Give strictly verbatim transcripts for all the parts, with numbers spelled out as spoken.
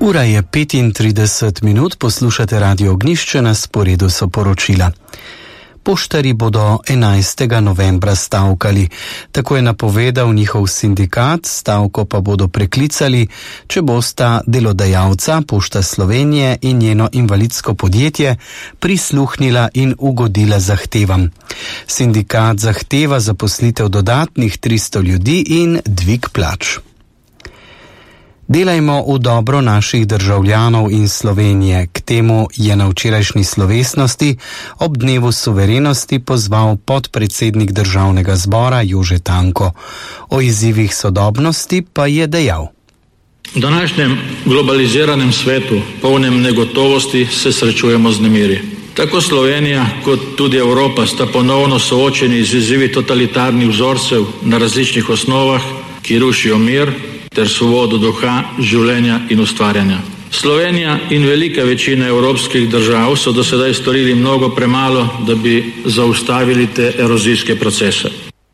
Ura je petintrideset minut, poslušate Radio Ognjišče, na sporedu so poročila. Poštarji bodo enajstega novembra stavkali, tako je napovedal njihov sindikat, stavko pa bodo preklicali, če bosta delodajalca Pošta Slovenije in njeno invalidsko podjetje prisluhnila in ugodila zahtevam. Sindikat zahteva zaposlitev dodatnih tristo ljudi in dvig plač. Delajmo v dobro naših državljanov in Slovenije. K temu je na včerajšnji slovesnosti ob dnevu suverenosti pozval podpredsednik državnega zbora Jože Tanko. O izzivih sodobnosti pa je dejal. V današnjem globaliziranem svetu, polnem negotovosti, se srečujemo z nemiri. Tako Slovenija kot tudi Evropa sta ponovno soočeni z izzivi totalitarnih vzorcev na različnih osnovah, ki rušijo mir ter svobodo duha, življenja in ustvarjanja. Slovenija in velika večina evropskih držav so do sedaj storili mnogo premalo, da bi zaustavili te erozijske procese.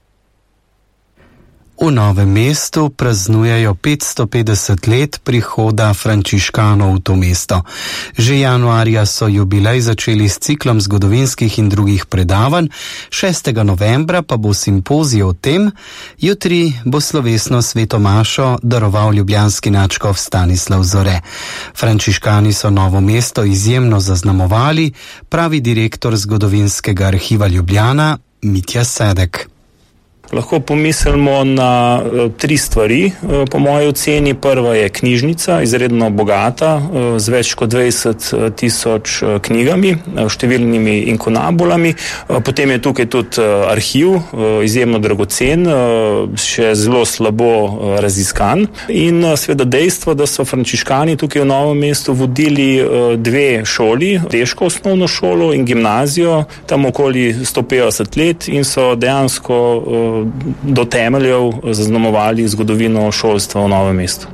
V Novem mestu praznujejo petsto petdeset let prihoda frančiškanov v to mesto. Že januarja so jubilej začeli s ciklom zgodovinskih in drugih predavanj, šestega novembra pa bo simpozij o tem, jutri bo slovesno sveto mašo daroval ljubljanski nadškof Stanislav Zore. Frančiškani so Novo mesto izjemno zaznamovali, pravi direktor zgodovinskega arhiva Ljubljana Mitja Sedek. Lahko pomislimo na tri stvari, po moji oceni. Prva je knjižnica, izredno bogata, z več kot dvajset tisoč knjigami, številnimi inkunabulami. Potem je tukaj tudi arhiv, izjemno dragocen, še zelo slabo raziskan. In seveda dejstvo, da so frančiškani tukaj v Novem mestu vodili dve šoli, deško osnovno šolo in gimnazijo, tam okoli sto petdeset let, in so dejansko do temeljev zaznamovali zgodovino šolstva v Novem mestu.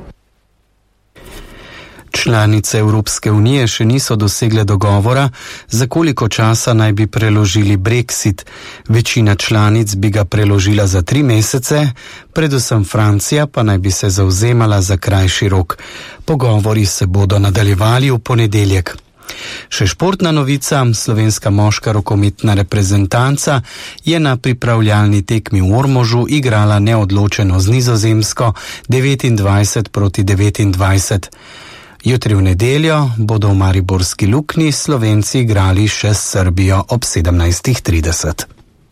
Članice Evropske unije še niso dosegle dogovora, za koliko časa naj bi preložili Brexit. Večina članic bi ga preložila za tri mesece, predvsem Francija pa naj bi se zavzemala za krajši rok. Pogovori se bodo nadaljevali v ponedeljek. Še športna novica, slovenska moška rokometna reprezentanca je na pripravljalni tekmi v Ormožu igrala neodločeno z Nizozemsko devetindvajset proti devetindvajset. Jutri v nedeljo bodo v Mariborski Luknji Slovenci igrali še s Srbijo ob sedemnajst trideset.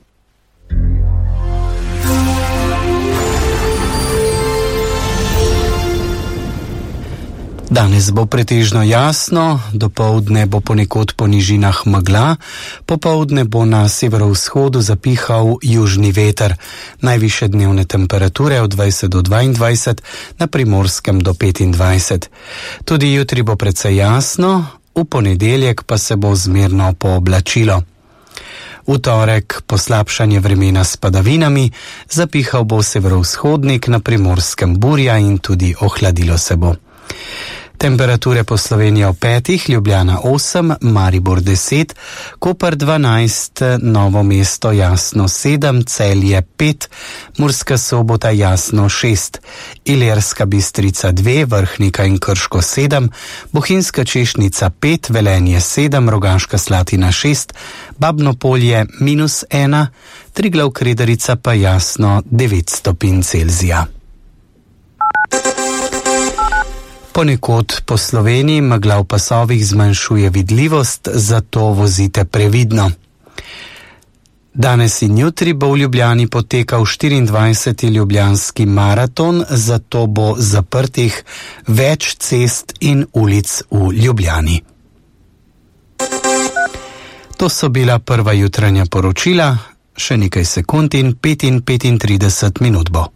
Danes bo pretežno jasno, dopoldne bo ponekod po nižinah megla, popoldne bo na severovzhodu zapihal južni veter. Najvišje dnevne temperature od dvajset do dvaindvajset, na Primorskem do petindvajset. Tudi jutri bo precej jasno, v ponedeljek pa se bo zmerno pooblačilo. V torek poslabšanje vremena s padavinami, zapihal bo severovzhodnik, na Primorskem burja in tudi ohladilo se bo. Temperature po Sloveniji ob petih, Ljubljana osem, Maribor deset, Koper dvanajst, Novo mesto jasno sedem, Celje pet, Murska Sobota jasno šest, Ilirska Bistrica dve, Vrhnika in Krško sedem, Bohinjska Češnica pet, Velenje sedem, Rogaška Slatina šest, Babno Polje minus ena, Triglav Kredarica pa jasno devet stopinj Celzija. Ponekod po Sloveniji megla v pasovih zmanjšuje vidljivost, zato vozite previdno. Danes in jutri bo v Ljubljani potekal štiriindvajseti ljubljanski maraton, zato bo zaprtih več cest in ulic v Ljubljani. To so bila prva jutranja poročila, še nekaj sekund in petintrideset minut bo.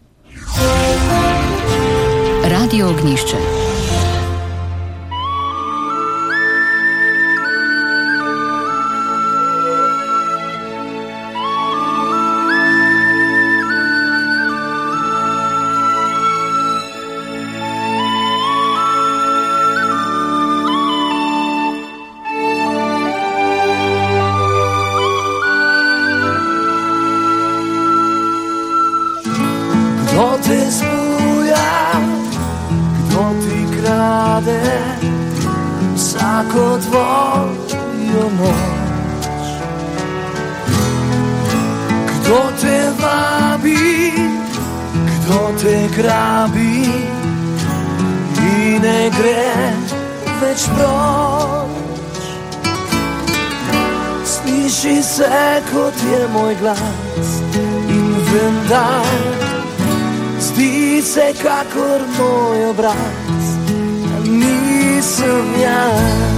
Radio Ognjišče. Kdo te zbuja, kdo ti krade, vsako tvojo moč. Kdo te vabi, kdo te grabi in ne gre več proč. Sliši se, kot je moj glas in vendar zdi se, kakor moj obraz, a nisem jaz.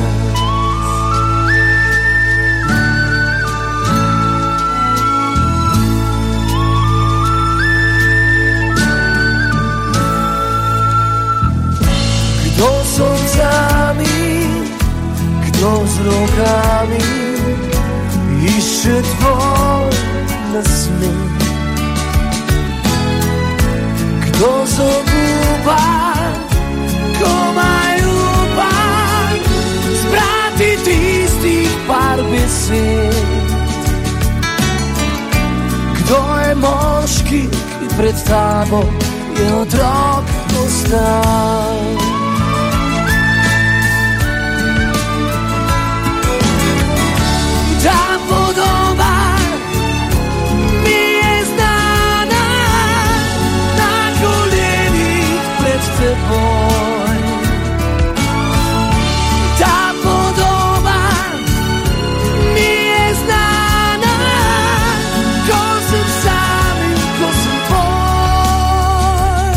Kdo s solzami, kdo z rokami išče tvoj nasmeh? Kdo zobupan, komaj upan zbrati tistih par besed? Kdo je moški, ki pred tabo je otrok postal? Ta podoba mi je znana, na kolenih pred teboj. Ta podoba mi je znana, ko sem sam in ko sem tvoj.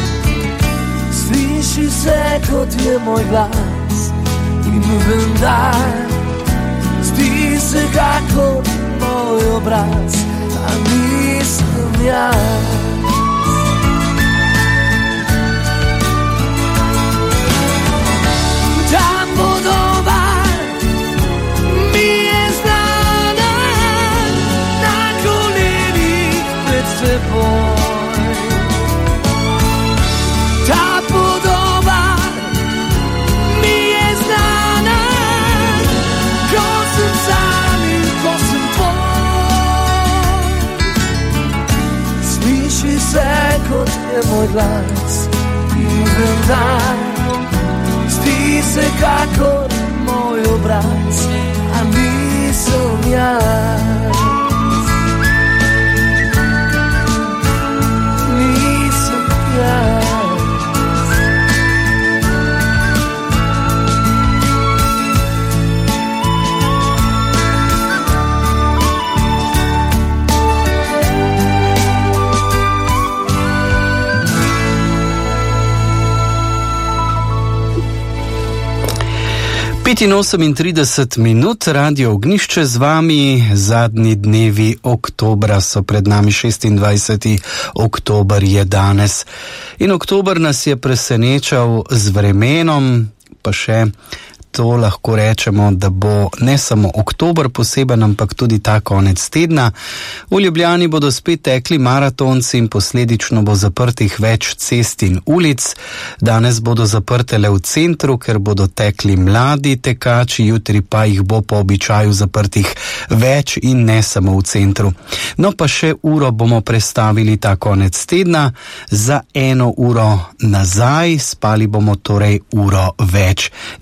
Sliši se, kot je moj glas in vendar zdi se, kakor moj obraz, a nisem jaz. Ta podoba mi je znana, na kolenih pred teboj. Ta podoba mi je znana, ko sem sam in ko sem tvoj. Sliši se, kot je moj glas in vendar zdi se, kakor moj obraz, a nisem jaz. Nisem jaz. petinosemintrideset minut, Radio Ognjišče z vami, zadnji dnevi oktobra so pred nami, šestindvajseti oktober je danes. In oktober nas je presenečal z vremenom, pa še to lahko rečemo, da bo ne samo oktober poseben, ampak tudi ta konec tedna. V Ljubljani bodo spet tekli maratonci in posledično bo zaprtih več cest in ulic. Danes bodo zaprte le v centru, ker bodo tekli mladi tekači, jutri pa jih bo po običaju zaprtih več in ne samo v centru. No pa še uro bomo prestavili ta konec tedna, za eno uro nazaj, spali bomo torej uro več.